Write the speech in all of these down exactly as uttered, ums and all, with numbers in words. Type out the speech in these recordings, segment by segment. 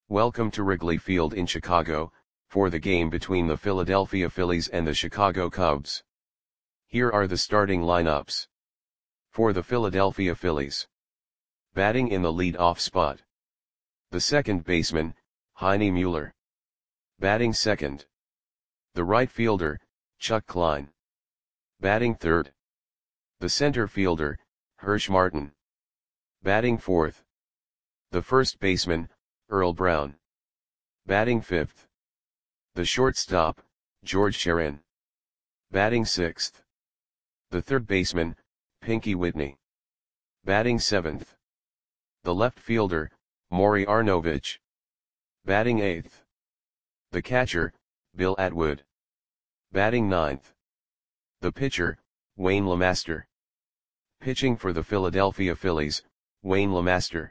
Welcome to Wrigley Field in Chicago, for the game between the Philadelphia Phillies and the Chicago Cubs. Here are the starting lineups. For the Philadelphia Phillies. Batting in the lead-off spot. The second baseman, Heine Mueller. Batting second. The right fielder, Chuck Klein. Batting third. The center fielder, Hirsch Martin. Batting fourth. The first baseman, Earl Brown. Batting fifth. The shortstop, George Sherin. Batting sixth. The third baseman, Pinky Whitney. Batting seventh. The left fielder, Maury Arnovich. Batting eighth. The catcher, Bill Atwood. Batting ninth. The pitcher, Wayne LeMaster. Pitching for the Philadelphia Phillies, Wayne LeMaster.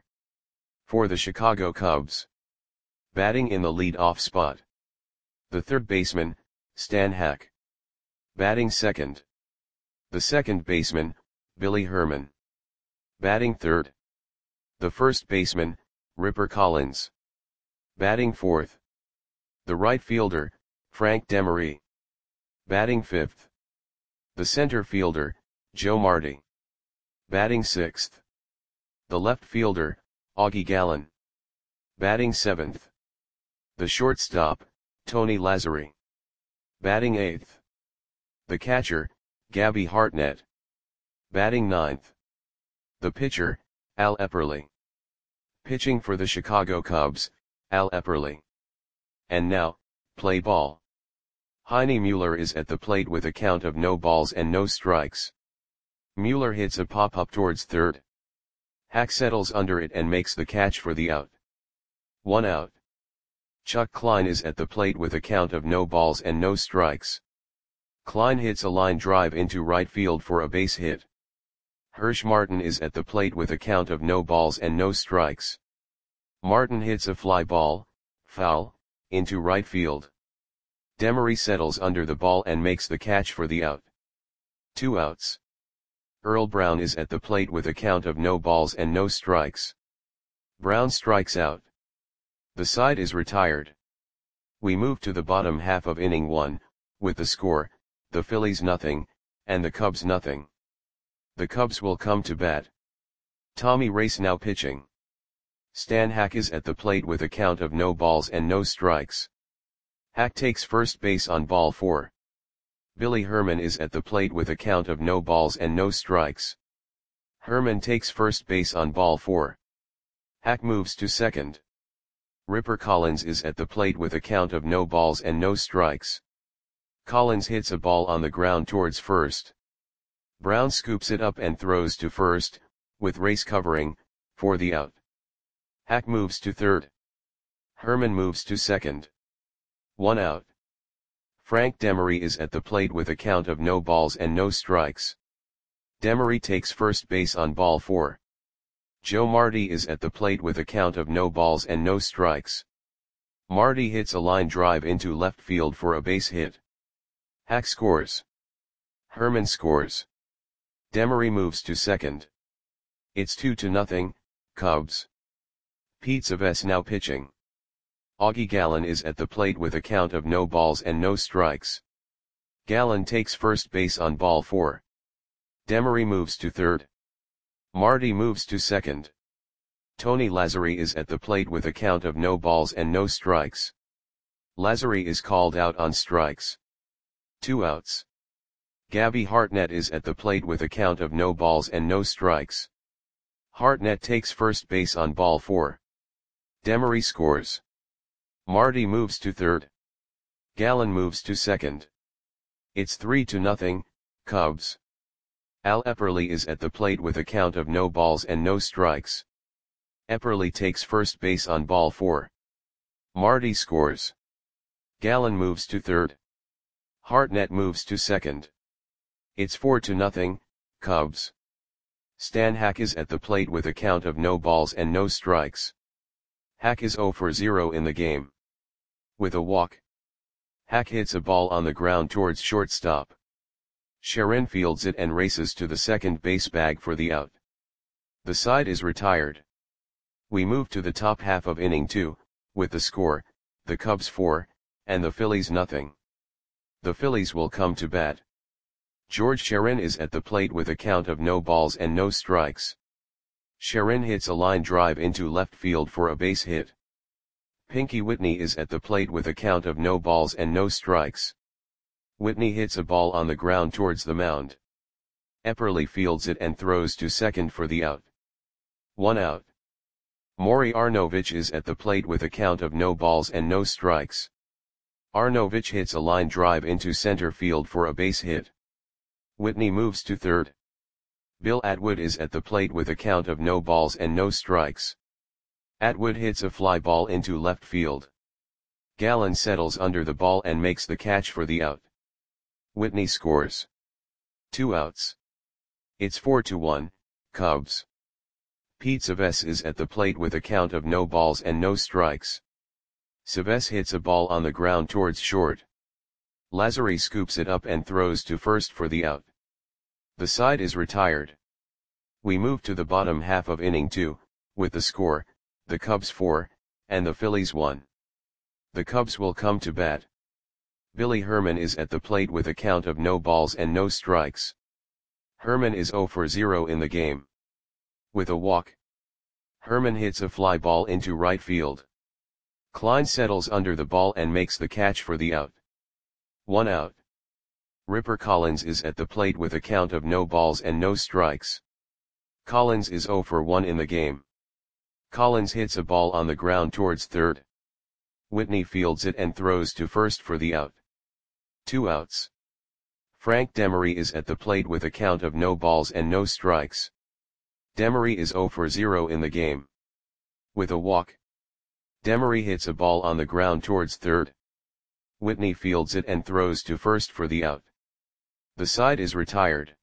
For the Chicago Cubs. Batting in the lead-off spot. The third baseman, Stan Hack. Batting second. The second baseman, Billy Herman. Batting third. The first baseman, Ripper Collins. Batting fourth. The right fielder, Frank Demery. Batting fifth. The center fielder, Joe Marty. Batting sixth. The left fielder, Augie Gallen. Batting seventh. The shortstop, Tony Lazzeri. Batting eighth. The catcher, Gabby Hartnett. Batting ninth. The pitcher, Al Epperly. Pitching for the Chicago Cubs, Al Epperly. And now, play ball. Heine Mueller is at the plate with a count of no balls and no strikes. Mueller hits a pop-up towards third. Hack settles under it and makes the catch for the out. One out. Chuck Klein is at the plate with a count of no balls and no strikes. Klein hits a line drive into right field for a base hit. Hirsch Martin is at the plate with a count of no balls and no strikes. Martin hits a fly ball, foul, into right field. Demery settles under the ball and makes the catch for the out. Two outs. Earl Brown is at the plate with a count of no balls and no strikes. Brown strikes out. The side is retired. We move to the bottom half of inning one, with the score, the Phillies nothing, and the Cubs nothing. The Cubs will come to bat. Tommy Race now pitching. Stan Hack is at the plate with a count of no balls and no strikes. Hack takes first base on ball four. Billy Herman is at the plate with a count of no balls and no strikes. Herman takes first base on ball four. Hack moves to second. Ripper Collins is at the plate with a count of no balls and no strikes. Collins hits a ball on the ground towards first. Brown scoops it up and throws to first, with Race covering, for the out. Hack moves to third. Herman moves to second. One out. Frank Demery is at the plate with a count of no balls and no strikes. Demery takes first base on ball four. Joe Marty is at the plate with a count of no balls and no strikes. Marty hits a line drive into left field for a base hit. Hack scores. Herman scores. Demery moves to second. It's two to nothing, Cubs. Pete Savess now pitching. Augie Gallen is at the plate with a count of no balls and no strikes. Gallen takes first base on ball four. Demery moves to third. Marty moves to second. Tony Lazzeri is at the plate with a count of no balls and no strikes. Lazzeri is called out on strikes. Two outs. Gabby Hartnett is at the plate with a count of no balls and no strikes. Hartnett takes first base on ball four. Demery scores. Marty moves to third. Gallen moves to second. It's three to nothing, Cubs. Al Epperly is at the plate with a count of no balls and no strikes. Epperly takes first base on ball four. Marty scores. Gallen moves to third. Hartnett moves to second. It's four to nothing, Cubs. Stan Hack is at the plate with a count of no balls and no strikes. Hack is zero for zero in the game. With a walk. Hack hits a ball on the ground towards shortstop. Sherin fields it and races to the second base bag for the out. The side is retired. We move to the top half of inning two, with the score, the Cubs four, and the Phillies nothing. The Phillies will come to bat. George Sharon is at the plate with a count of no balls and no strikes. Sharon hits a line drive into left field for a base hit. Pinky Whitney is at the plate with a count of no balls and no strikes. Whitney hits a ball on the ground towards the mound. Epperly fields it and throws to second for the out. One out. Maury Arnovich is at the plate with a count of no balls and no strikes. Arnovich hits a line drive into center field for a base hit. Whitney moves to third. Bill Atwood is at the plate with a count of no balls and no strikes. Atwood hits a fly ball into left field. Gallen settles under the ball and makes the catch for the out. Whitney scores. Two outs. It's four to one, Cubs. Pete Savess is at the plate with a count of no balls and no strikes. Savess hits a ball on the ground towards short. Lazary scoops it up and throws to first for the out. The side is retired. We move to the bottom half of inning two, with the score, the Cubs four, and the Phillies one. The Cubs will come to bat. Billy Herman is at the plate with a count of no balls and no strikes. Herman is zero for zero in the game. With a walk, Herman hits a fly ball into right field. Klein settles under the ball and makes the catch for the out. One out. Ripper Collins is at the plate with a count of no balls and no strikes. Collins is zero for one in the game. Collins hits a ball on the ground towards third. Whitney fields it and throws to first for the out. Two outs. Frank Demery is at the plate with a count of no balls and no strikes. Demery is zero for zero in the game. With a walk, Demery hits a ball on the ground towards third. Whitney fields it and throws to first for the out. The side is retired.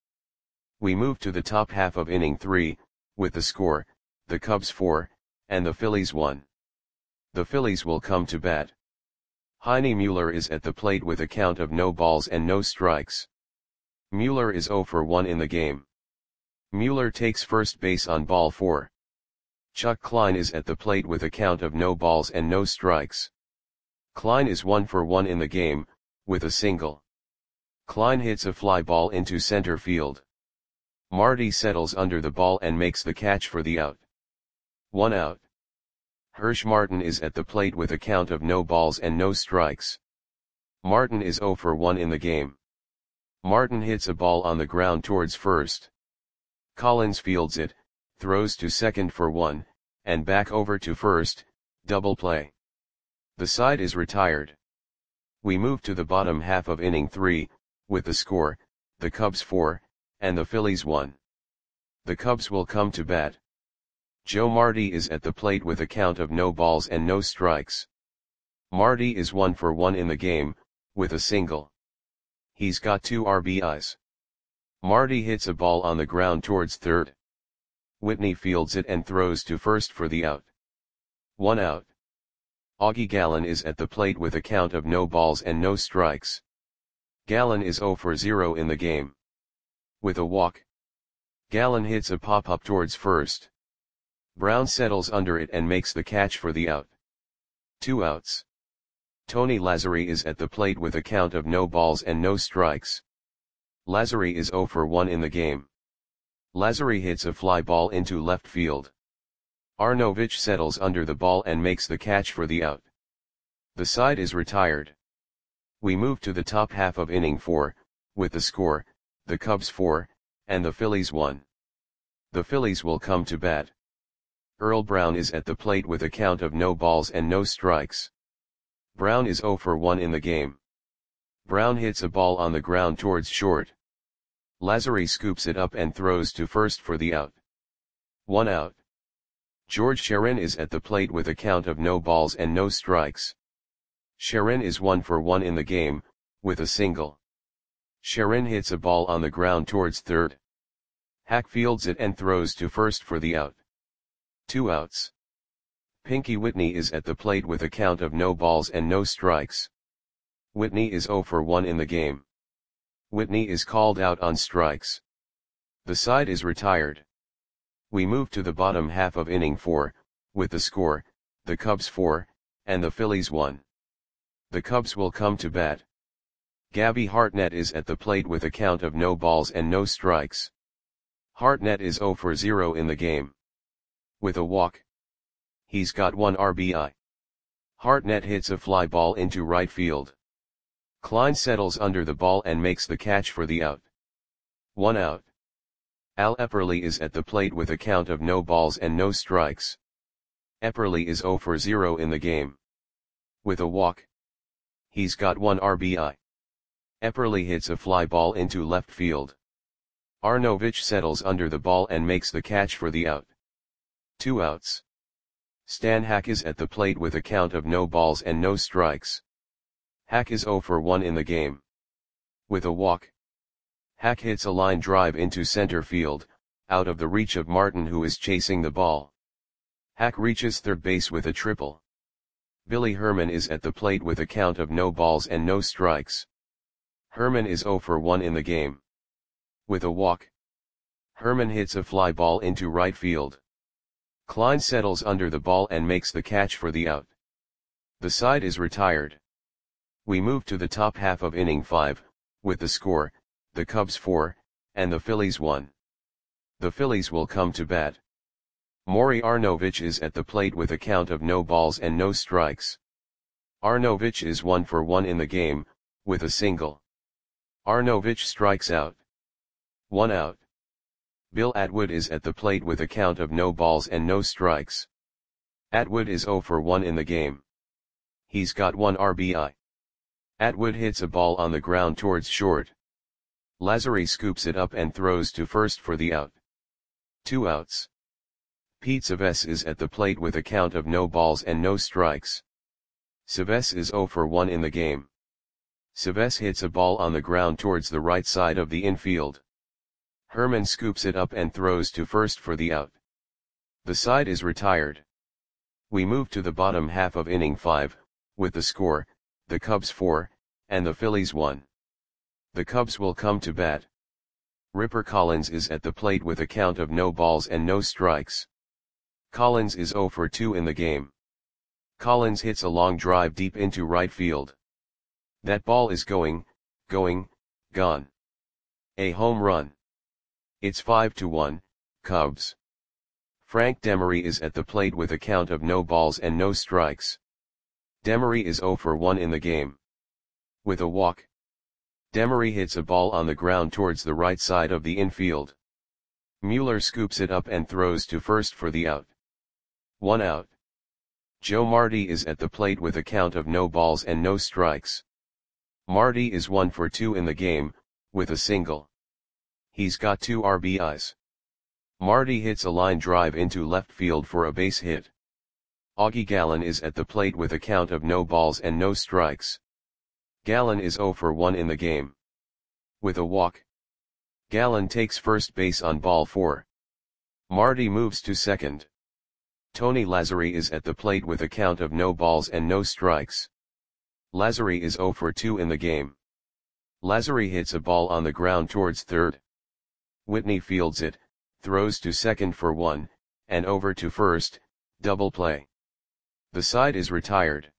We move to the top half of inning three, with the score, the Cubs four, and the Phillies one. The Phillies will come to bat. Heine Mueller is at the plate with a count of no balls and no strikes. Mueller is zero for one in the game. Mueller takes first base on ball four. Chuck Klein is at the plate with a count of no balls and no strikes. Klein is one for one in the game, with a single. Klein hits a fly ball into center field. Marty settles under the ball and makes the catch for the out. One out. Hirsch Martin is at the plate with a count of no balls and no strikes. Martin is zero for one in the game. Martin hits a ball on the ground towards first. Collins fields it, throws to second for one, and back over to first, double play. The side is retired. We move to the bottom half of inning three, with the score, the Cubs four, and the Phillies one. The Cubs will come to bat. Joe Marty is at the plate with a count of no balls and no strikes. Marty is one for one in the game, with a single. He's got two R B Is. Marty hits a ball on the ground towards third. Whitney fields it and throws to first for the out. One out. Augie Gallen is at the plate with a count of no balls and no strikes. Gallen is zero for zero in the game. With a walk, Gallen hits a pop-up towards first. Brown settles under it and makes the catch for the out. Two outs. Tony Lazary is at the plate with a count of no balls and no strikes. Lazary is zero for one in the game. Lazary hits a fly ball into left field. Arnovich settles under the ball and makes the catch for the out. The side is retired. We move to the top half of inning four, with the score, the Cubs four, and the Phillies one. The Phillies will come to bat. Earl Brown is at the plate with a count of no balls and no strikes. Brown is zero for one in the game. Brown hits a ball on the ground towards short. Lazary scoops it up and throws to first for the out. One out. George Sharon is at the plate with a count of no balls and no strikes. Sharon is one for one in the game, with a single. Sharon hits a ball on the ground towards third. Hack fields it and throws to first for the out. Two outs. Pinky Whitney is at the plate with a count of no balls and no strikes. Whitney is zero for one in the game. Whitney is called out on strikes. The side is retired. We move to the bottom half of inning four, with the score, the Cubs four, and the Phillies won. The Cubs will come to bat. Gabby Hartnett is at the plate with a count of no balls and no strikes. Hartnett is zero for zero in the game. With a walk. He's got one R B I. Hartnett hits a fly ball into right field. Klein settles under the ball and makes the catch for the out. One out. Al Epperly is at the plate with a count of no balls and no strikes. Epperly is zero for zero in the game. With a walk. He's got one R B I. Epperly hits a fly ball into left field. Arnovich settles under the ball and makes the catch for the out. Two outs. Stan Hack is at the plate with a count of no balls and no strikes. Hack is zero for one in the game. With a walk. Hack hits a line drive into center field, out of the reach of Martin who is chasing the ball. Hack reaches third base with a triple. Billy Herman is at the plate with a count of no balls and no strikes. Herman is zero for one in the game. With a walk. Herman hits a fly ball into right field. Klein settles under the ball and makes the catch for the out. The side is retired. We move to the top half of inning five, with the score, the Cubs four, and the Phillies one. The Phillies will come to bat. Maury Arnovich is at the plate with a count of no balls and no strikes. Arnovich is one for one in the game, with a single. Arnovich strikes out. One out. Bill Atwood is at the plate with a count of no balls and no strikes. Atwood is zero for one in the game. He's got one R B I. Atwood hits a ball on the ground towards short. Lazary scoops it up and throws to first for the out. Two outs. Pete Savess is at the plate with a count of no balls and no strikes. Savess is zero for one in the game. Savess hits a ball on the ground towards the right side of the infield. Herman scoops it up and throws to first for the out. The side is retired. We move to the bottom half of inning five, with the score, the Cubs four, and the Phillies one. The Cubs will come to bat. Ripper Collins is at the plate with a count of no balls and no strikes. Collins is zero for two in the game. Collins hits a long drive deep into right field. That ball is going, going, gone. A home run. It's five to one, Cubs. Frank Demery is at the plate with a count of no balls and no strikes. Demery is zero for one in the game. With a walk. Demery hits a ball on the ground towards the right side of the infield. Mueller scoops it up and throws to first for the out. One out. Joe Marty is at the plate with a count of no balls and no strikes. Marty is one for two in the game, with a single. He's got two R B Is. Marty hits a line drive into left field for a base hit. Augie Gallen is at the plate with a count of no balls and no strikes. Gallen is zero for one in the game. With a walk. Gallen takes first base on ball four. Marty moves to second. Tony Lazary is at the plate with a count of no balls and no strikes. Lazary is zero for two in the game. Lazary hits a ball on the ground towards third. Whitney fields it, throws to second for one, and over to first, double play. The side is retired.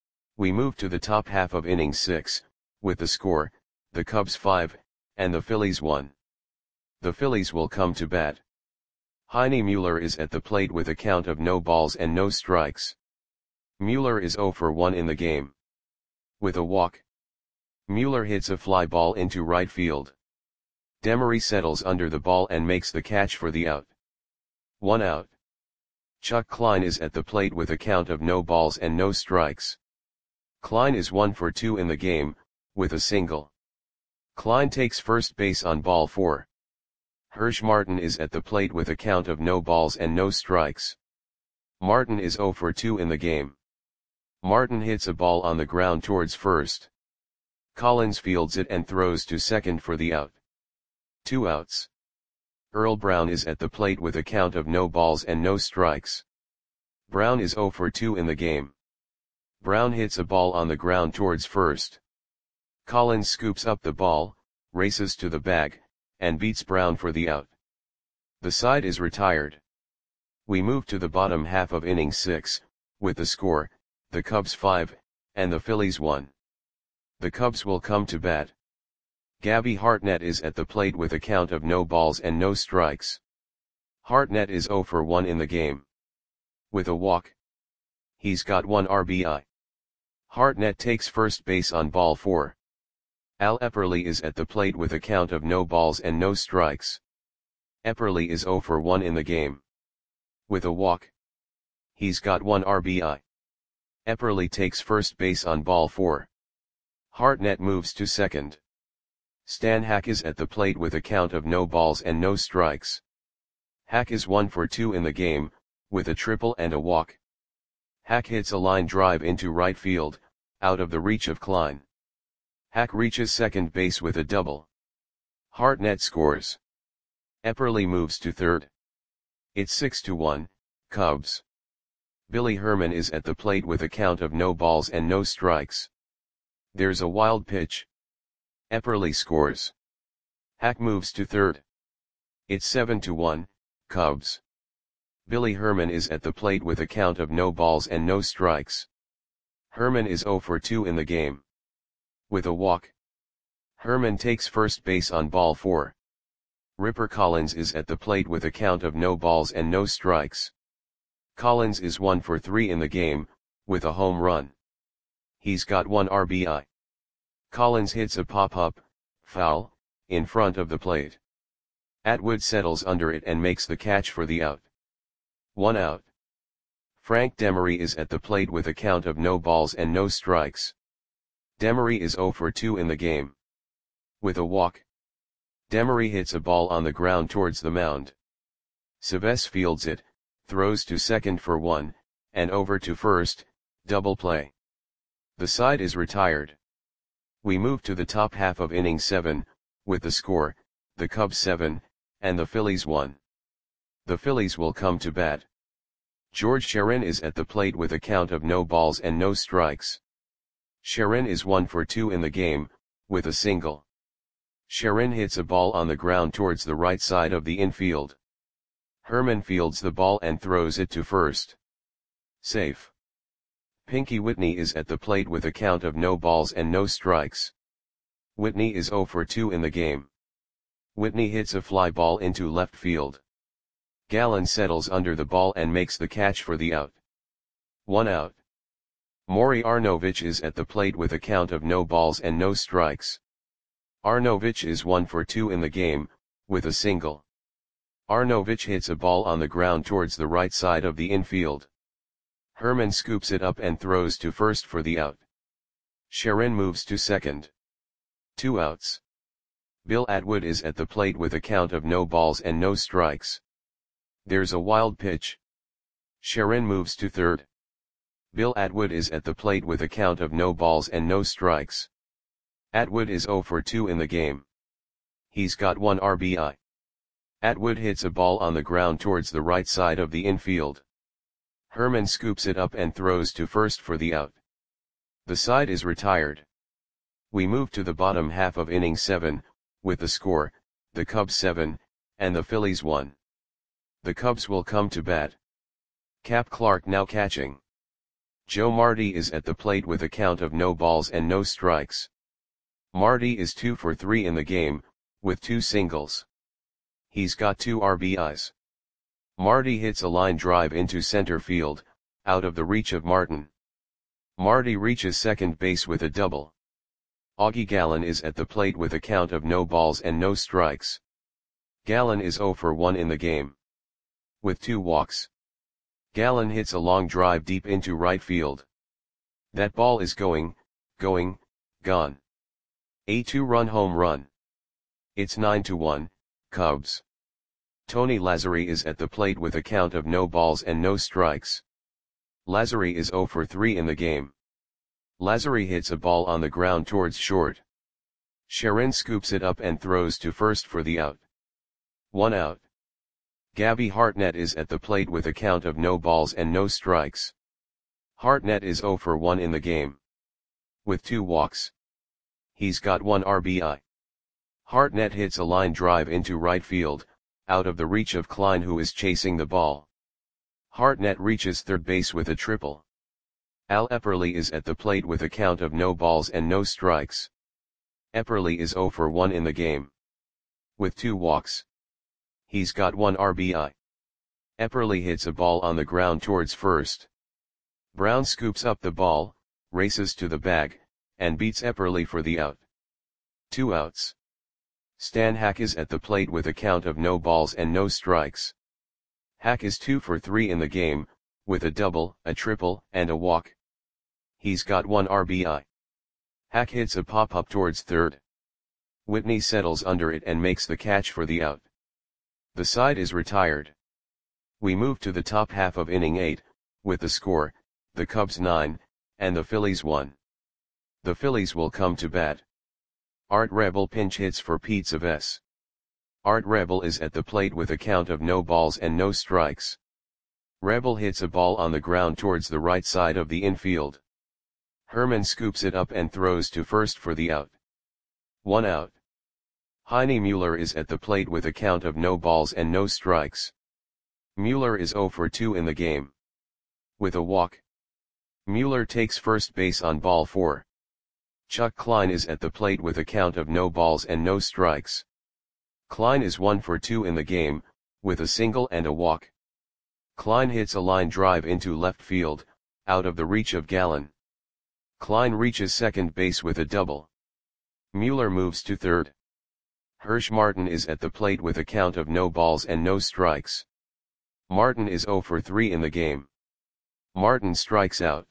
We move to the top half of inning six, with the score, the Cubs five, and the Phillies one. The Phillies will come to bat. Heine Mueller is at the plate with a count of no balls and no strikes. Mueller is zero for one in the game. With a walk. Mueller hits a fly ball into right field. Demery settles under the ball and makes the catch for the out. One out. Chuck Klein is at the plate with a count of no balls and no strikes. Klein is one for two in the game, with a single. Klein takes first base on ball four. Hirsch Martin is at the plate with a count of no balls and no strikes. Martin is zero for two in the game. Martin hits a ball on the ground towards first. Collins fields it and throws to second for the out. Two outs. Earl Brown is at the plate with a count of no balls and no strikes. Brown is zero for two in the game. Brown hits a ball on the ground towards first. Collins scoops up the ball, races to the bag, and beats Brown for the out. The side is retired. We move to the bottom half of inning six, with the score, the Cubs five, and the Phillies one. The Cubs will come to bat. Gabby Hartnett is at the plate with a count of no balls and no strikes. Hartnett is oh for one in the game. With a walk. He's got one R B I. Hartnett takes first base on ball four. Al Epperly is at the plate with a count of no balls and no strikes. Epperly is oh for one in the game. With a walk. He's got one R B I. Epperly takes first base on ball four. Hartnett moves to second. Stan Hack is at the plate with a count of no balls and no strikes. Hack is one for two in the game, with a triple and a walk. Hack hits a line drive into right field, out of the reach of Klein. Hack reaches second base with a double. Hartnett scores. Epperly moves to third. It's six to one, Cubs. Billy Herman is at the plate with a count of no balls and no strikes. There's a wild pitch. Epperly scores. Hack moves to third. It's seven to one, Cubs. Billy Herman is at the plate with a count of no balls and no strikes. Herman is oh for two in the game. With a walk. Herman takes first base on ball four. Ripper Collins is at the plate with a count of no balls and no strikes. Collins is one for three in the game, with a home run. He's got one R B I. Collins hits a pop-up, foul, in front of the plate. Atwood settles under it and makes the catch for the out. One out. Frank Demery is at the plate with a count of no balls and no strikes. Demery is oh for two in the game. With a walk. Demery hits a ball on the ground towards the mound. Chavez fields it, throws to second for one, and over to first, double play. The side is retired. We move to the top half of inning seven, with the score, the Cubs seven, and the Phillies one. The Phillies will come to bat. George Sharon is at the plate with a count of no balls and no strikes. Sharon is one for two in the game, with a single. Sharon hits a ball on the ground towards the right side of the infield. Herman fields the ball and throws it to first. Safe. Pinky Whitney is at the plate with a count of no balls and no strikes. Whitney is oh for two in the game. Whitney hits a fly ball into left field. Gallen settles under the ball and makes the catch for the out. One out. Maury Arnovich is at the plate with a count of no balls and no strikes. Arnovich is one for two in the game, with a single. Arnovich hits a ball on the ground towards the right side of the infield. Herman scoops it up and throws to first for the out. Sharon moves to second. Two outs. Bill Atwood is at the plate with a count of no balls and no strikes. There's a wild pitch. Sharon moves to third. Bill Atwood is at the plate with a count of no balls and no strikes. Atwood is oh for two in the game. He's got one R B I. Atwood hits a ball on the ground towards the right side of the infield. Herman scoops it up and throws to first for the out. The side is retired. We move to the bottom half of inning seven, with the score, the Cubs seven, and the Phillies one. The Cubs will come to bat. Cap Clark now catching. Joe Marty is at the plate with a count of no balls and no strikes. Marty is two for three in the game, with two singles. He's got two R B Is. Marty hits a line drive into center field, out of the reach of Martin. Marty reaches second base with a double. Augie Gallen is at the plate with a count of no balls and no strikes. Gallen is oh for one in the game. With two walks. Gallen hits a long drive deep into right field. That ball is going, going, gone. A two-run home run. It's nine to one, Cubs. Tony Lazzari is at the plate with a count of no balls and no strikes. Lazzari is oh for three in the game. Lazzari hits a ball on the ground towards short. Sharon scoops it up and throws to first for the out. One out. Gabby Hartnett is at the plate with a count of no balls and no strikes. Hartnett is oh for one in the game. With two walks. He's got one R B I. Hartnett hits a line drive into right field, out of the reach of Klein who is chasing the ball. Hartnett reaches third base with a triple. Al Epperly is at the plate with a count of no balls and no strikes. Epperly is zero for one in the game. With two walks. He's got one R B I. Epperly hits a ball on the ground towards first. Brown scoops up the ball, races to the bag, and beats Epperly for the out. Two outs. Stan Hack is at the plate with a count of no balls and no strikes. Hack is two for three in the game, with a double, a triple, and a walk. He's got one R B I. Hack hits a pop-up towards third. Whitney settles under it and makes the catch for the out. The side is retired. We move to the top half of inning eight, with the score, the Cubs nine, and the Phillies one. The Phillies will come to bat. Art Rebel pinch hits for Pete Savess. Art Rebel is at the plate with a count of no balls and no strikes. Rebel hits a ball on the ground towards the right side of the infield. Herman scoops it up and throws to first for the out. One out. Heine Mueller is at the plate with a count of no balls and no strikes. Mueller is zero for two in the game. With a walk. Mueller takes first base on ball four. Chuck Klein is at the plate with a count of no balls and no strikes. Klein is one for two in the game, with a single and a walk. Klein hits a line drive into left field, out of the reach of Gallen. Klein reaches second base with a double. Mueller moves to third. Hirsch Martin is at the plate with a count of no balls and no strikes. Martin is zero for three in the game. Martin strikes out.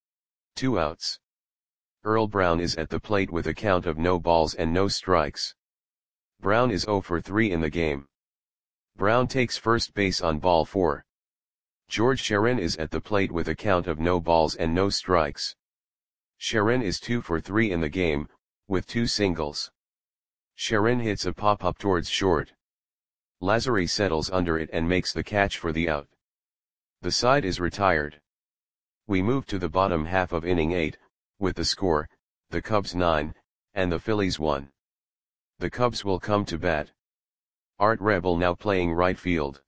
Two outs. Earl Brown is at the plate with a count of no balls and no strikes. Brown is zero for three in the game. Brown takes first base on ball four. George Sharon is at the plate with a count of no balls and no strikes. Sharon is two for three in the game, with two singles. Sharon hits a pop-up towards short. Lazary settles under it and makes the catch for the out. The side is retired. We move to the bottom half of inning eight, with the score, the Cubs nine, and the Phillies one. The Cubs will come to bat. Art Rebel now playing right field.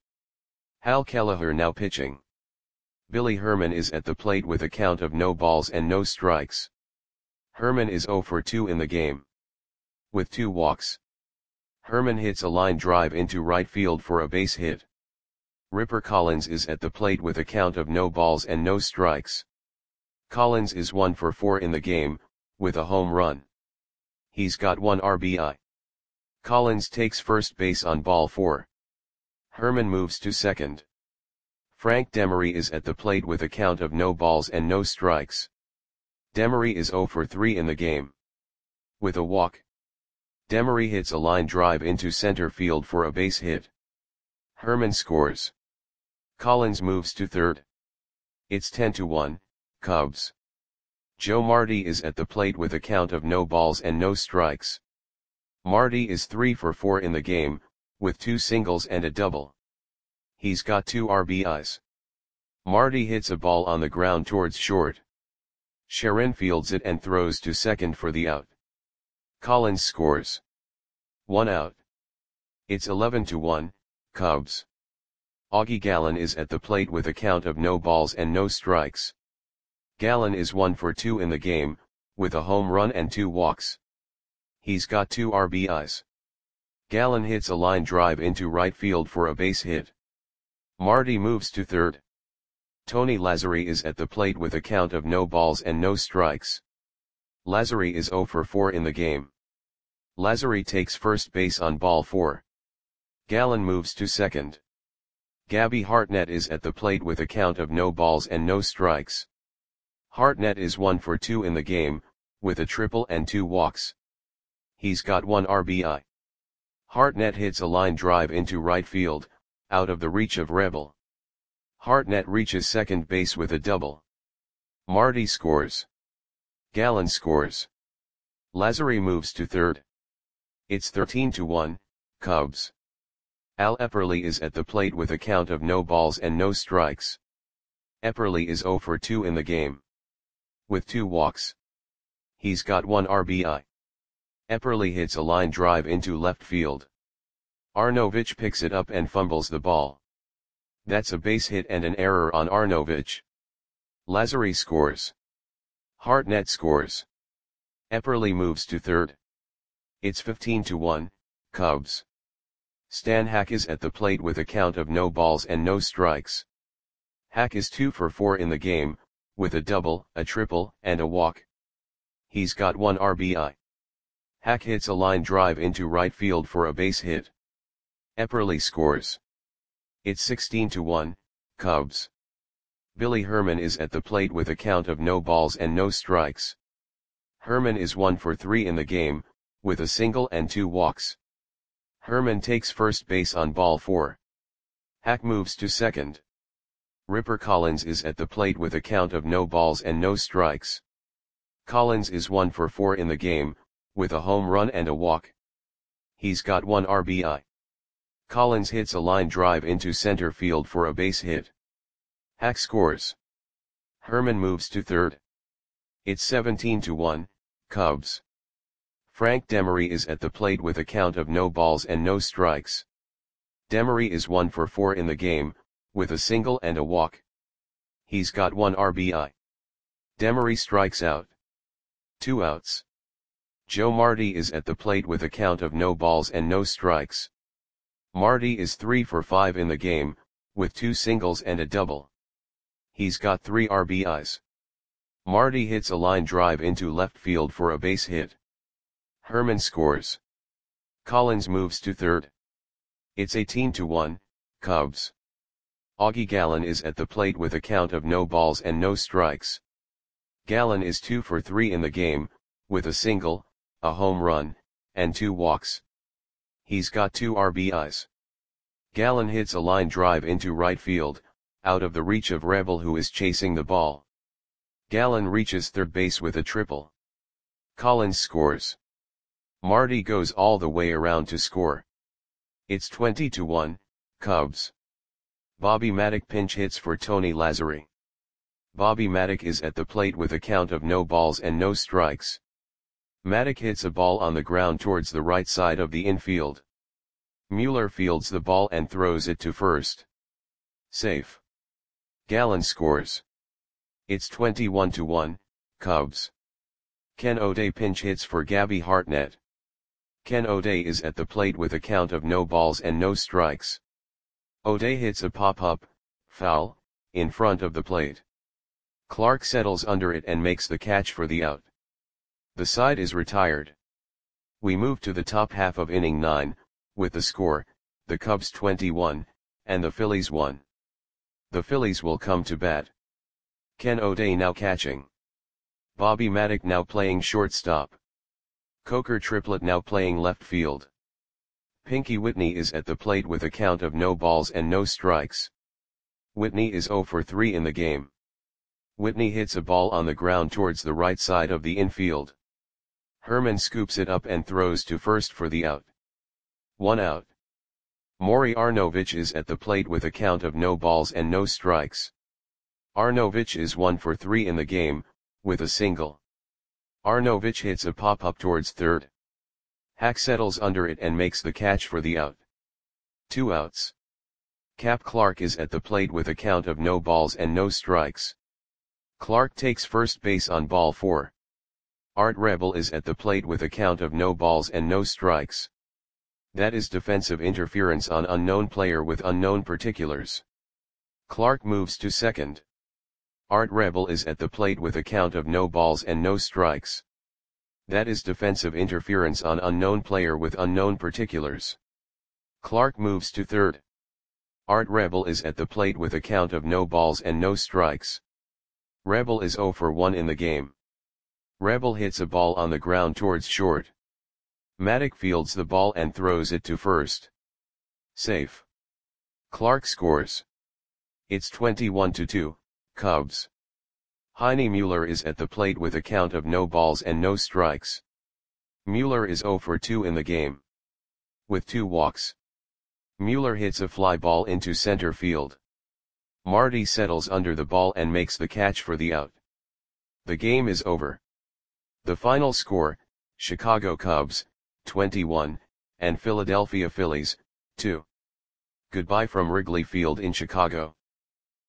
Hal Kelleher now pitching. Billy Herman is at the plate with a count of no balls and no strikes. Herman is zero for two in the game. With two walks. Herman hits a line drive into right field for a base hit. Ripper Collins is at the plate with a count of no balls and no strikes. Collins is one for four in the game, with a home run. He's got one R B I. Collins takes first base on ball four. Herman moves to second. Frank Demery is at the plate with a count of no balls and no strikes. Demery is zero for three in the game. With a walk. Demery hits a line drive into center field for a base hit. Herman scores. Collins moves to third. It's ten to one, Cubs. Joe Marty is at the plate with a count of no balls and no strikes. Marty is three for four in the game, with two singles and a double. He's got two R B Is. Marty hits a ball on the ground towards short. Sharon fields it and throws to second for the out. Collins scores. One out. It's eleven to one, Cubs. Augie Gallen is at the plate with a count of no balls and no strikes. Gallen is one for two in the game, with a home run and two walks. He's got two R B Is. Gallen hits a line drive into right field for a base hit. Marty moves to third. Tony Lazary is at the plate with a count of no balls and no strikes. Lazary is zero for four in the game. Lazary takes first base on ball four. Gallen moves to second. Gabby Hartnett is at the plate with a count of no balls and no strikes. Hartnett is one for two in the game, with a triple and two walks. He's got one R B I. Hartnett hits a line drive into right field, out of the reach of Rebel. Hartnett reaches second base with a double. Marty scores. Gallen scores. Lazary moves to third. It's thirteen to one, Cubs. Al Epperly is at the plate with a count of no balls and no strikes. Epperly is zero for two in the game. With two walks. He's got one R B I. Epperly hits a line drive into left field. Arnovich picks it up and fumbles the ball. That's a base hit and an error on Arnovich. Lazary scores. Hartnett scores. Epperly moves to third. It's fifteen to one, Cubs. Stan Hack is at the plate with a count of no balls and no strikes. Hack is two for four in the game, with a double, a triple, and a walk. He's got one R B I. Hack hits a line drive into right field for a base hit. Epperly scores. It's sixteen to one, Cubs. Billy Herman is at the plate with a count of no balls and no strikes. Herman is one for three in the game, with a single and two walks. Herman takes first base on ball four. Hack moves to second. Ripper Collins is at the plate with a count of no balls and no strikes. Collins is one for four in the game, with a home run and a walk. He's got one R B I. Collins hits a line drive into center field for a base hit. Hack scores. Herman moves to third. It's seventeen to one, Cubs. Frank Demery is at the plate with a count of no balls and no strikes. Demery is one for four in the game, with a single and a walk. He's got one R B I. Demery strikes out. Two outs. Joe Marty is at the plate with a count of no balls and no strikes. Marty is three for five in the game, with two singles and a double. He's got three R B Is. Marty hits a line drive into left field for a base hit. Herman scores. Collins moves to third. It's eighteen to one, Cubs. Augie Gallen is at the plate with a count of no balls and no strikes. Gallen is two for three in the game, with a single, a home run, and two walks. He's got two R B Is. Gallen hits a line drive into right field, out of the reach of Rebel, who is chasing the ball. Gallen reaches third base with a triple. Collins scores. Marty goes all the way around to score. It's twenty to one, Cubs. Bobby Maddock pinch hits for Tony Lazzeri. Bobby Maddock is at the plate with a count of no balls and no strikes. Maddock hits a ball on the ground towards the right side of the infield. Mueller fields the ball and throws it to first. Safe. Gallen scores. It's twenty-one to one, Cubs. Ken O'Day pinch hits for Gabby Hartnett. Ken O'Day is at the plate with a count of no balls and no strikes. O'Day hits a pop-up, foul, in front of the plate. Clark settles under it and makes the catch for the out. The side is retired. We move to the top half of inning nine, with the score, the Cubs twenty-one, and the Phillies one. The Phillies will come to bat. Ken O'Day now catching. Bobby Maddock now playing shortstop. Coker Triplett now playing left field. Pinky Whitney is at the plate with a count of no balls and no strikes. Whitney is zero for three in the game. Whitney hits a ball on the ground towards the right side of the infield. Herman scoops it up and throws to first for the out. One out. Maury Arnovich is at the plate with a count of no balls and no strikes. Arnovich is one for three in the game, with a single. Arnovich hits a pop-up towards third. Hack settles under it and makes the catch for the out. Two outs. Cap Clark is at the plate with a count of no balls and no strikes. Clark takes first base on ball four. Art Rebel is at the plate with a count of no balls and no strikes. That is defensive interference on unknown player with unknown particulars. Clark moves to second. Art Rebel is at the plate with a count of no balls and no strikes. That is defensive interference on unknown player with unknown particulars. Clark moves to third. Art Rebel is at the plate with a count of no balls and no strikes. Rebel is zero for one in the game. Rebel hits a ball on the ground towards short. Maddock fields the ball and throws it to first. Safe. Clark scores. It's twenty-one to two, Cubs. Heine Mueller is at the plate with a count of no balls and no strikes. Mueller is zero for two in the game. With two walks. Mueller hits a fly ball into center field. Marty settles under the ball and makes the catch for the out. The game is over. The final score, Chicago Cubs, twenty-one, and Philadelphia Phillies, two. Goodbye from Wrigley Field in Chicago.